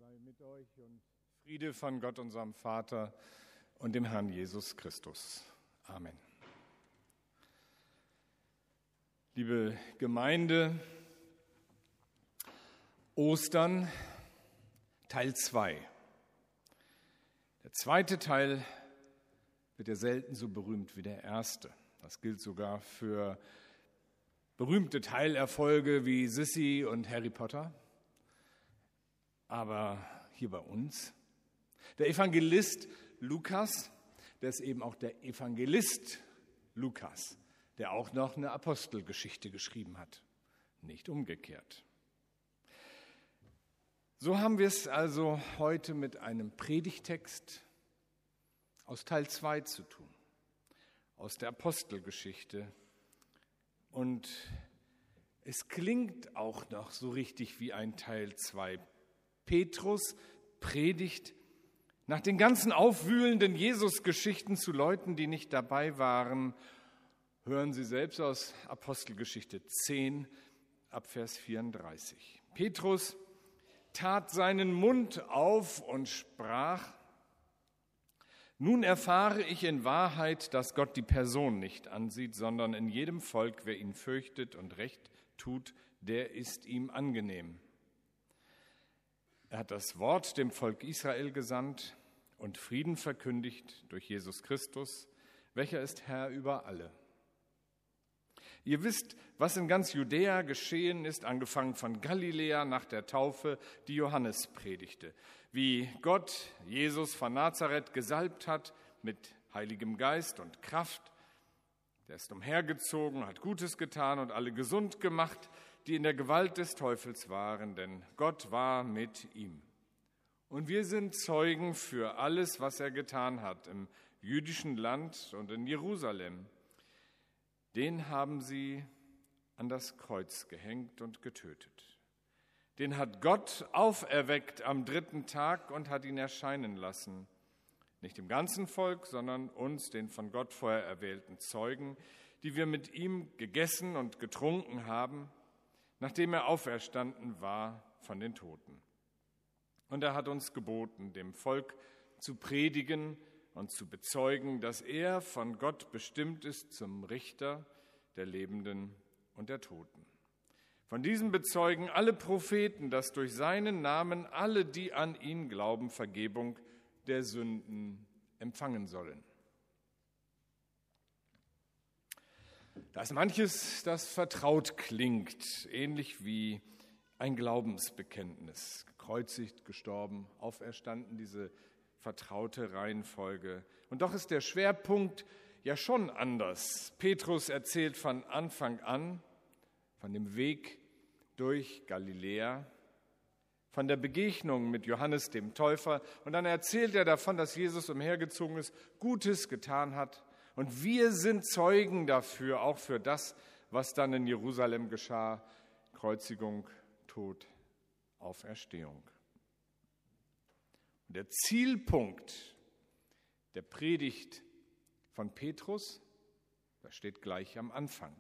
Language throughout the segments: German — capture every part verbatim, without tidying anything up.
sei mit euch und Friede von Gott, unserem Vater und dem Herrn Jesus Christus. Amen. Liebe Gemeinde, Ostern, Teil zwei. Der zweite Teil wird ja selten so berühmt wie der erste. Das gilt sogar für berühmte Teilerfolge wie Sissi und Harry Potter. Aber hier bei uns, der Evangelist Lukas, der ist eben auch der Evangelist Lukas, der auch noch eine Apostelgeschichte geschrieben hat, nicht umgekehrt. So haben wir es also heute mit einem Predigtext aus Teil zwei zu tun, aus der Apostelgeschichte. Und es klingt auch noch so richtig wie ein Teil zwei. Petrus predigt nach den ganzen aufwühlenden Jesus-Geschichten zu Leuten, die nicht dabei waren. Hören Sie selbst aus Apostelgeschichte zehn, ab Vers vierunddreißig. Petrus tat seinen Mund auf und sprach: Nun erfahre ich in Wahrheit, dass Gott die Person nicht ansieht, sondern in jedem Volk, wer ihn fürchtet und Recht tut, der ist ihm angenehm. Er hat das Wort dem Volk Israel gesandt und Frieden verkündigt durch Jesus Christus, welcher ist Herr über alle. Ihr wisst, was in ganz Judäa geschehen ist, angefangen von Galiläa nach der Taufe, die Johannes predigte, wie Gott Jesus von Nazareth gesalbt hat mit Heiligem Geist und Kraft. Der ist umhergezogen, hat Gutes getan und alle gesund gemacht, die in der Gewalt des Teufels waren, denn Gott war mit ihm. Und wir sind Zeugen für alles, was er getan hat im jüdischen Land und in Jerusalem. Den haben sie an das Kreuz gehängt und getötet. Den hat Gott auferweckt am dritten Tag und hat ihn erscheinen lassen. Nicht dem ganzen Volk, sondern uns, den von Gott vorher erwählten Zeugen, die wir mit ihm gegessen und getrunken haben, nachdem er auferstanden war von den Toten. Und er hat uns geboten, dem Volk zu predigen und zu bezeugen, dass er von Gott bestimmt ist zum Richter der Lebenden und der Toten. Von diesem bezeugen alle Propheten, dass durch seinen Namen alle, die an ihn glauben, Vergebung der Sünden empfangen sollen. Da ist manches, das vertraut klingt, ähnlich wie ein Glaubensbekenntnis. Gekreuzigt, gestorben, auferstanden, diese vertraute Reihenfolge. Und doch ist der Schwerpunkt ja schon anders. Petrus erzählt von Anfang an von dem Weg durch Galiläa, von der Begegnung mit Johannes dem Täufer. Und dann erzählt er davon, dass Jesus umhergezogen ist, Gutes getan hat. Und wir sind Zeugen dafür, auch für das, was dann in Jerusalem geschah: Kreuzigung, Tod, Auferstehung. Und der Zielpunkt der Predigt von Petrus, das steht gleich am Anfang.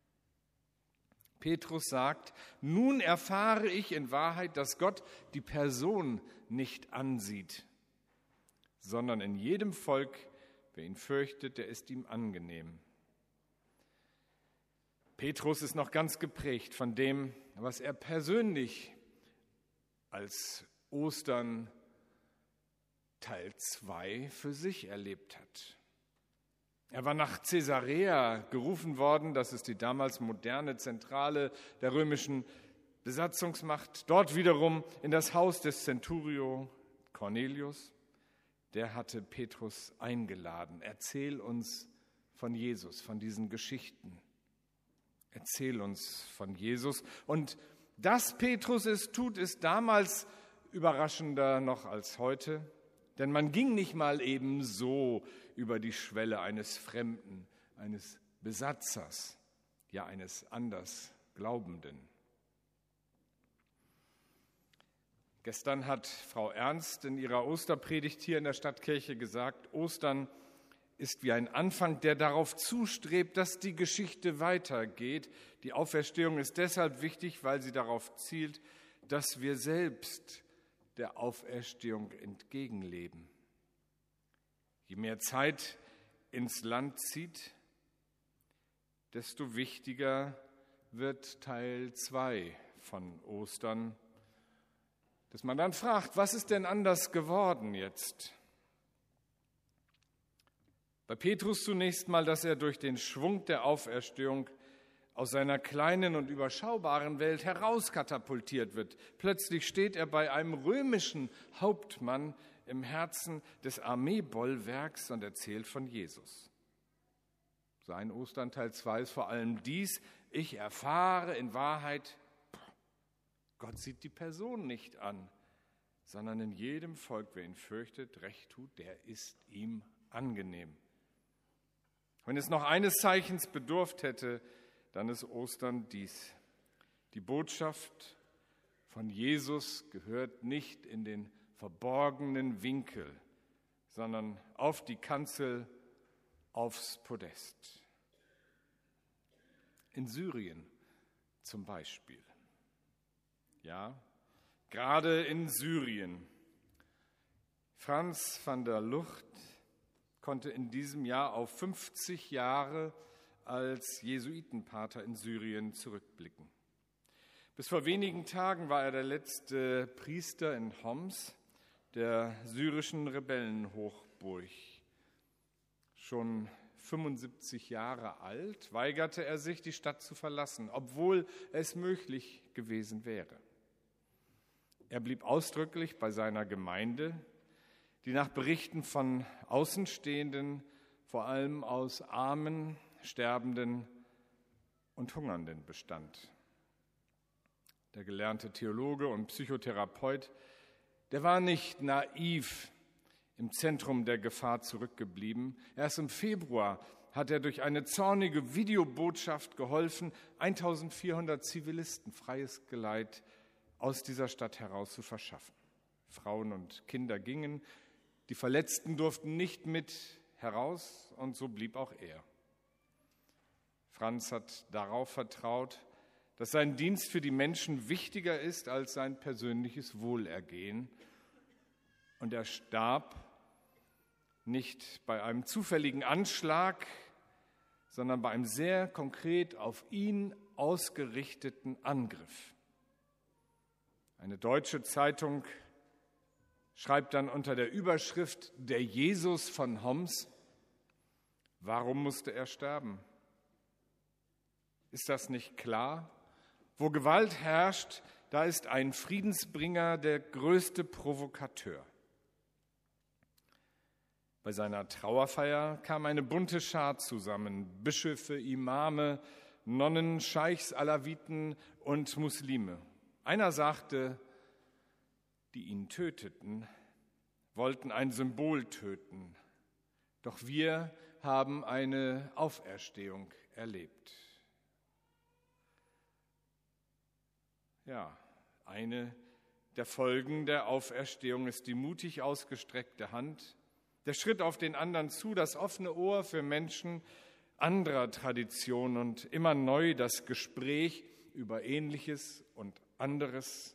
Petrus sagt: Nun erfahre ich in Wahrheit, dass Gott die Person nicht ansieht, sondern in jedem Volk, wer ihn fürchtet, der ist ihm angenehm. Petrus ist noch ganz geprägt von dem, was er persönlich als Ostern Teil zwei für sich erlebt hat. Er war nach Caesarea gerufen worden, das ist die damals moderne Zentrale der römischen Besatzungsmacht, dort wiederum in das Haus des Centurio Cornelius. Der hatte Petrus eingeladen: Erzähl uns von Jesus, von diesen Geschichten. Erzähl uns von Jesus. Und dass Petrus es tut, ist damals überraschender noch als heute. Denn man ging nicht mal eben so über die Schwelle eines Fremden, eines Besatzers, ja eines Andersglaubenden. Gestern hat Frau Ernst in ihrer Osterpredigt hier in der Stadtkirche gesagt, Ostern ist wie ein Anfang, der darauf zustrebt, dass die Geschichte weitergeht. Die Auferstehung ist deshalb wichtig, weil sie darauf zielt, dass wir selbst der Auferstehung entgegenleben. Je mehr Zeit ins Land zieht, desto wichtiger wird Teil zwei von Ostern, dass man dann fragt, was ist denn anders geworden jetzt? Bei Petrus zunächst mal, dass er durch den Schwung der Auferstehung aus seiner kleinen und überschaubaren Welt herauskatapultiert wird. Plötzlich steht er bei einem römischen Hauptmann im Herzen des Armeebollwerks und erzählt von Jesus. Sein Ostern Teil zwei ist vor allem dies: Ich erfahre in Wahrheit, Gott sieht die Person nicht an, sondern in jedem Volk, wer ihn fürchtet, recht tut, der ist ihm angenehm. Wenn es noch eines Zeichens bedurft hätte, dann ist Ostern dies: Die Botschaft von Jesus gehört nicht in den verborgenen Winkel, sondern auf die Kanzel, aufs Podest. In Syrien zum Beispiel. Ja, gerade in Syrien. Franz van der Lugt konnte in diesem Jahr auf fünfzig Jahre als Jesuitenpater in Syrien zurückblicken. Bis vor wenigen Tagen war er der letzte Priester in Homs, der syrischen Rebellenhochburg. Schon fünfundsiebzig Jahre alt, weigerte er sich, die Stadt zu verlassen, obwohl es möglich gewesen wäre. Er blieb ausdrücklich bei seiner Gemeinde, die nach Berichten von Außenstehenden vor allem aus Armen, Sterbenden und Hungernden bestand. Der gelernte Theologe und Psychotherapeut, der war nicht naiv im Zentrum der Gefahr zurückgeblieben. Erst im Februar hat er durch eine zornige Videobotschaft geholfen, eintausendvierhundert Zivilisten freies Geleit aus dieser Stadt heraus zu verschaffen. Frauen und Kinder gingen, die Verletzten durften nicht mit heraus und so blieb auch er. Franz hat darauf vertraut, dass sein Dienst für die Menschen wichtiger ist als sein persönliches Wohlergehen. Und er starb nicht bei einem zufälligen Anschlag, sondern bei einem sehr konkret auf ihn ausgerichteten Angriff. Eine deutsche Zeitung schreibt dann unter der Überschrift „Der Jesus von Homs“: Warum musste er sterben? Ist das nicht klar? Wo Gewalt herrscht, da ist ein Friedensbringer der größte Provokateur. Bei seiner Trauerfeier kam eine bunte Schar zusammen: Bischöfe, Imame, Nonnen, Scheichs, Alawiten und Muslime. Einer sagte, die ihn töteten, wollten ein Symbol töten. Doch wir haben eine Auferstehung erlebt. Ja, eine der Folgen der Auferstehung ist die mutig ausgestreckte Hand, der Schritt auf den anderen zu, das offene Ohr für Menschen anderer Tradition und immer neu das Gespräch über Ähnliches und anderes.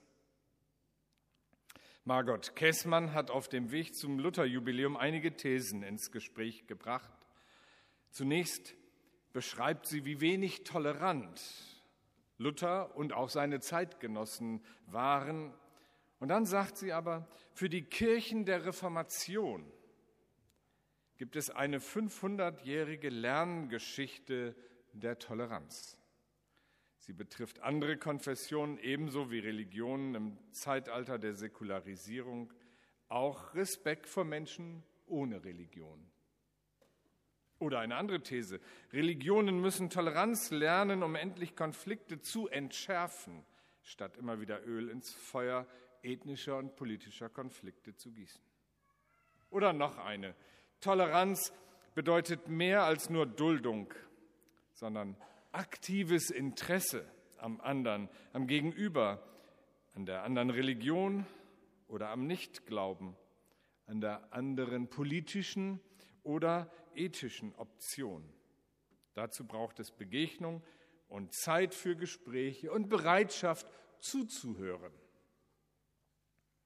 Margot Kessmann hat auf dem Weg zum Lutherjubiläum einige Thesen ins Gespräch gebracht. Zunächst beschreibt sie, wie wenig tolerant Luther und auch seine Zeitgenossen waren. Und dann sagt sie aber, für die Kirchen der Reformation gibt es eine fünfhundertjährige Lerngeschichte der Toleranz. Sie betrifft andere Konfessionen ebenso wie Religionen im Zeitalter der Säkularisierung, auch Respekt vor Menschen ohne Religion. Oder eine andere These: Religionen müssen Toleranz lernen, um endlich Konflikte zu entschärfen, statt immer wieder Öl ins Feuer ethnischer und politischer Konflikte zu gießen. Oder noch eine: Toleranz bedeutet mehr als nur Duldung, sondern aktives Interesse am anderen, am Gegenüber, an der anderen Religion oder am Nichtglauben, an der anderen politischen oder ethischen Option. Dazu braucht es Begegnung und Zeit für Gespräche und Bereitschaft zuzuhören.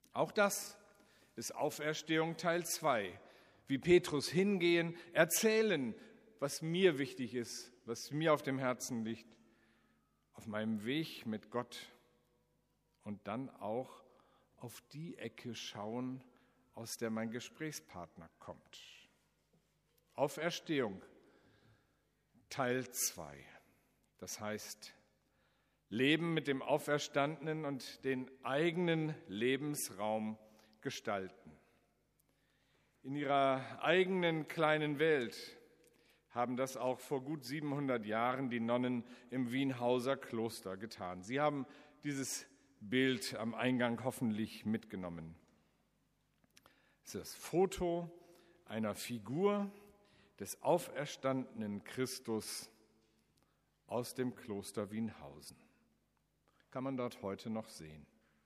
Auch das ist Auferstehung Teil zwei. Wie Petrus hingehen, erzählen, was mir wichtig ist, was mir auf dem Herzen liegt, auf meinem Weg mit Gott und dann auch auf die Ecke schauen, aus der mein Gesprächspartner kommt. Auferstehung Teil zwei. Das heißt, Leben mit dem Auferstandenen und den eigenen Lebensraum gestalten. In ihrer eigenen kleinen Welt haben das auch vor gut siebenhundert Jahren die Nonnen im Wienhauser Kloster getan. Sie haben dieses Bild am Eingang hoffentlich mitgenommen. Es ist das Foto einer Figur des auferstandenen Christus aus dem Kloster Wienhausen. Kann man dort heute noch sehen.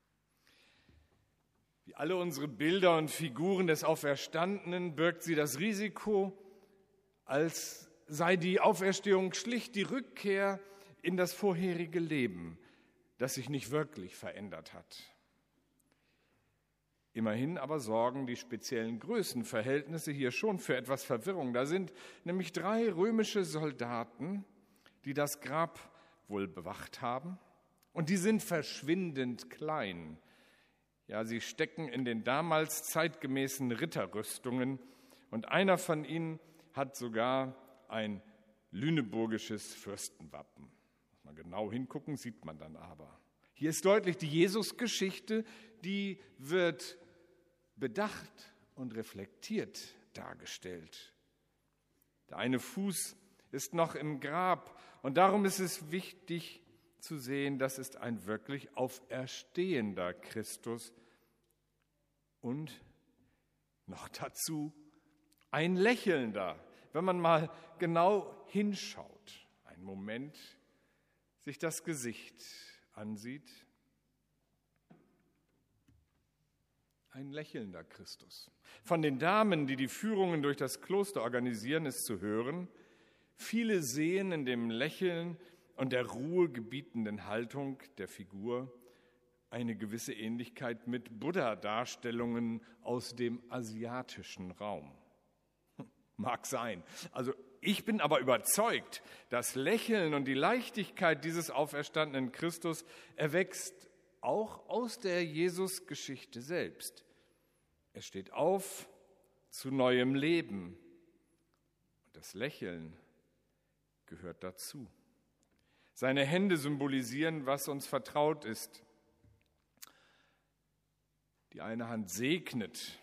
Wie alle unsere Bilder und Figuren des Auferstandenen birgt sie das Risiko, als sei die Auferstehung schlicht die Rückkehr in das vorherige Leben, das sich nicht wirklich verändert hat. Immerhin aber sorgen die speziellen Größenverhältnisse hier schon für etwas Verwirrung. Da sind nämlich drei römische Soldaten, die das Grab wohl bewacht haben, und die sind verschwindend klein. Ja, sie stecken in den damals zeitgemäßen Ritterrüstungen und einer von ihnen hat sogar ein lüneburgisches Fürstenwappen. Muss man genau hingucken, sieht man dann aber. Hier ist deutlich, die Jesusgeschichte, die wird bedacht und reflektiert dargestellt. Der eine Fuß ist noch im Grab und darum ist es wichtig zu sehen, das ist ein wirklich auferstehender Christus und noch dazu ein lächelnder, wenn man mal genau hinschaut, einen Moment sich das Gesicht ansieht. Ein lächelnder Christus. Von den Damen, die die Führungen durch das Kloster organisieren, ist zu hören, viele sehen in dem Lächeln und der ruhegebietenden Haltung der Figur eine gewisse Ähnlichkeit mit Buddha-Darstellungen aus dem asiatischen Raum. Mag sein. Also ich bin aber überzeugt, das Lächeln und die Leichtigkeit dieses auferstandenen Christus erwächst auch aus der Jesusgeschichte selbst. Er steht auf zu neuem Leben und das Lächeln gehört dazu. Seine Hände symbolisieren, was uns vertraut ist. Die eine Hand segnet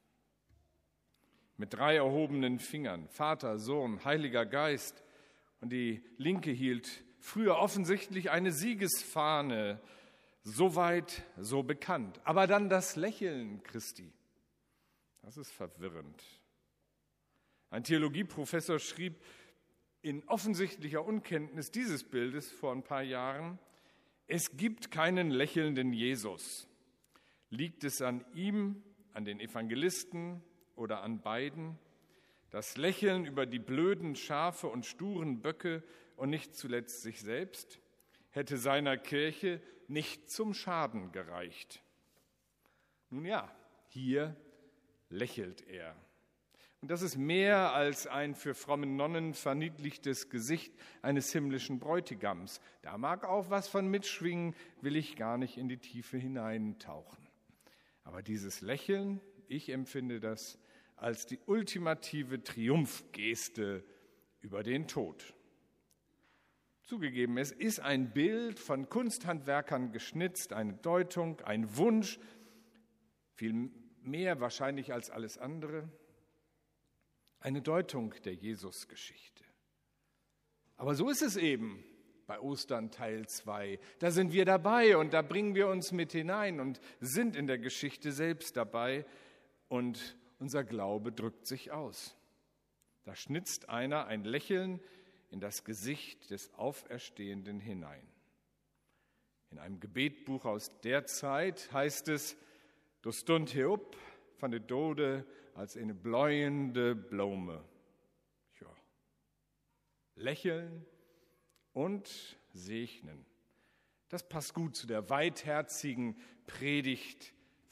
mit drei erhobenen Fingern, Vater, Sohn, Heiliger Geist. Und die linke hielt früher offensichtlich eine Siegesfahne, so weit, so bekannt. Aber dann das Lächeln Christi. Das ist verwirrend. Ein Theologieprofessor schrieb in offensichtlicher Unkenntnis dieses Bildes vor ein paar Jahren: Es gibt keinen lächelnden Jesus. Liegt es an ihm, an den Evangelisten oder an beiden? Das Lächeln über die blöden Schafe und sturen Böcke und nicht zuletzt sich selbst hätte seiner Kirche nicht zum Schaden gereicht. Nun ja, hier lächelt er. Und das ist mehr als ein für fromme Nonnen verniedlichtes Gesicht eines himmlischen Bräutigams. Da mag auch was von mitschwingen, will ich gar nicht in die Tiefe hineintauchen. Aber dieses Lächeln, ich empfinde das als die ultimative Triumphgeste über den Tod. Zugegeben, es ist ein Bild von Kunsthandwerkern geschnitzt, eine Deutung, ein Wunsch, viel mehr wahrscheinlich als alles andere. Eine Deutung der Jesusgeschichte. Aber so ist es eben bei Ostern Teil zwei. Da sind wir dabei und da bringen wir uns mit hinein und sind in der Geschichte selbst dabei und unser Glaube drückt sich aus. Da schnitzt einer ein Lächeln in das Gesicht des Auferstehenden hinein. In einem Gebetbuch aus der Zeit heißt es: Du stund hier up van de dode als eine bläuende Blume. Ja. Lächeln und segnen. Das passt gut zu der weitherzigen Predigt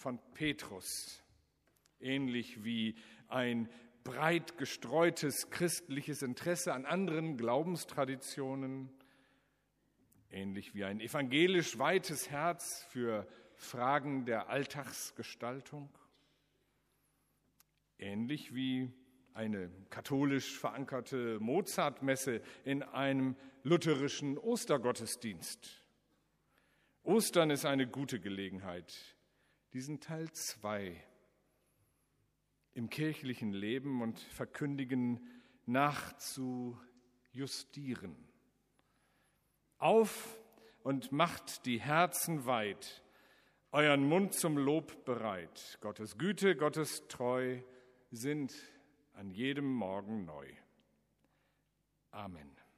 von Petrus, ähnlich wie ein breit gestreutes christliches Interesse an anderen Glaubenstraditionen, ähnlich wie ein evangelisch weites Herz für Fragen der Alltagsgestaltung, ähnlich wie eine katholisch verankerte Mozartmesse in einem lutherischen Ostergottesdienst. Ostern ist eine gute Gelegenheit, diesen Teil zwei im kirchlichen Leben und Verkündigen nachzujustieren. Auf und macht die Herzen weit, euren Mund zum Lob bereit. Gottes Güte, Gottes Treu sind an jedem Morgen neu. Amen.